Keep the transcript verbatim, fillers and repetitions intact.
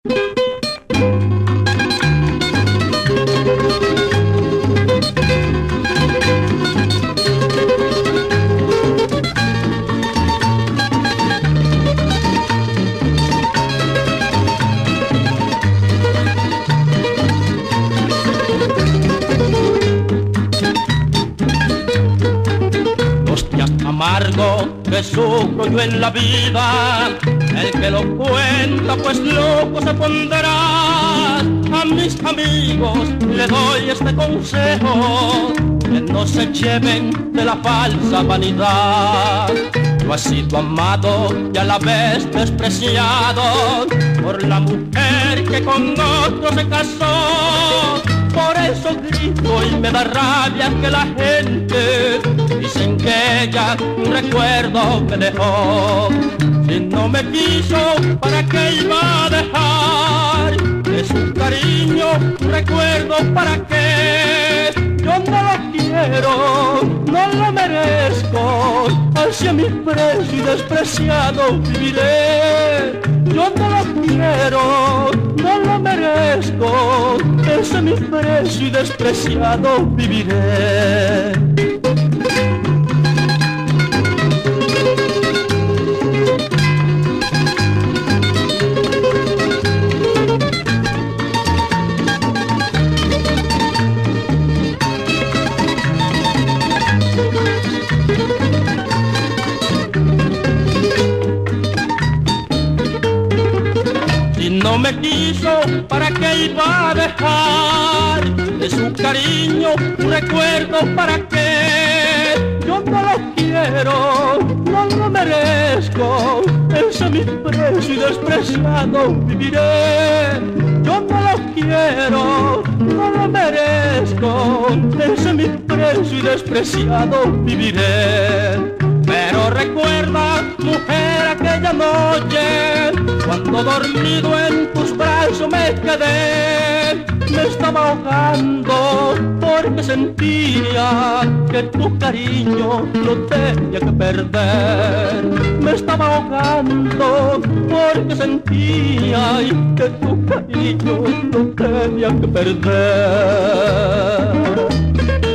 Amargo que sufro yo en la vida, el que lo cuenta pues loco se pondrá. A mis amigos le doy este consejo, que no se lleven de la falsa vanidad. Yo he sido amado y a la vez despreciado por la mujer que con otro se casó. Por eso grito y me da rabia que la gente dicen que ella un recuerdo me dejó. Si no me quiso, ¿para qué iba a dejar? De su cariño un recuerdo, ¿para qué? Yo no lo quiero, no lo merezco, hacia mi precio y despreciado viviré. Yo no lo quiero, no lo merezco, ese mi precio y despreciado viviré. No me quiso, ¿para qué iba a dejar? De su cariño un recuerdo, ¿para qué? Yo no lo quiero, no lo merezco, ese mi precio y despreciado viviré. Yo no lo quiero, no lo merezco, ese mi precio y despreciado viviré. Pero recuerda, mujer, aquella noche, cuando dormido en tus brazos me quedé. Me estaba ahogando porque sentía que tu cariño lo tenía que perder. Me estaba ahogando porque sentía que tu cariño lo tenía que perder.